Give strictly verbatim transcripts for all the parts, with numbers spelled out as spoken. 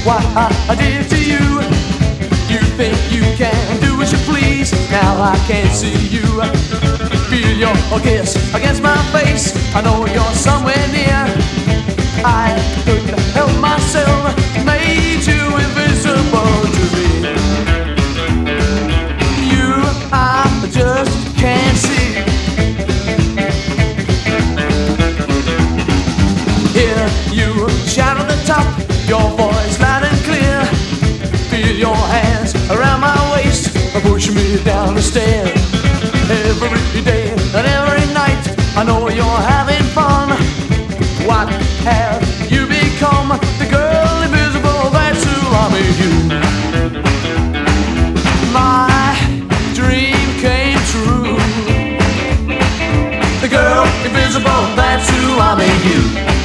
what I did to you. You think you can do as you please. Now I can't see you. Feel your kiss against my face. I know you're somewhere near. I couldn't help myself, made you invisible to me. You, I just can't see. Hear you shout at the top, your voice loud and clear. Feel your hands around my waist, push me down the stair. Every day and every night, I know you're having fun. What have you become? The girl invisible, that's who I made you. My dream came true. The girl invisible, that's who I made you.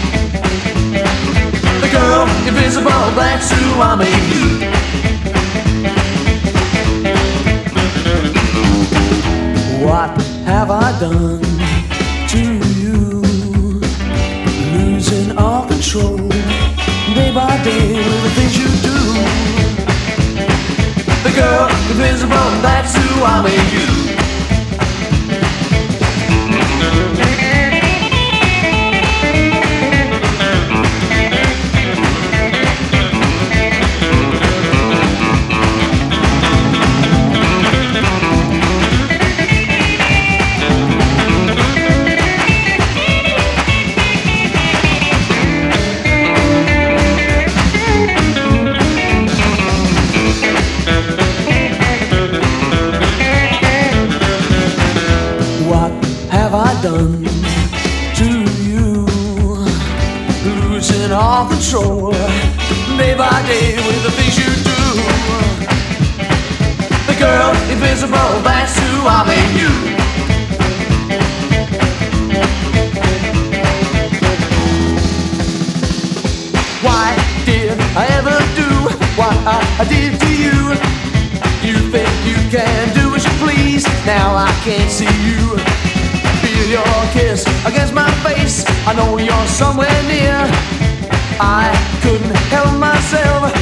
The girl invisible, that's who I made you. What have I done to you? Losing all control, day by day, with the things you do. The girl invisible, that's who I made you. I done to you? Losing all control, day by day, with the things you do. The girl invisible, that's who I made you. Why did I ever do what I, I did to you? You think you can do as you please. Now I can't see you. Feel your kiss against my face. I know you're somewhere near. I couldn't help myself,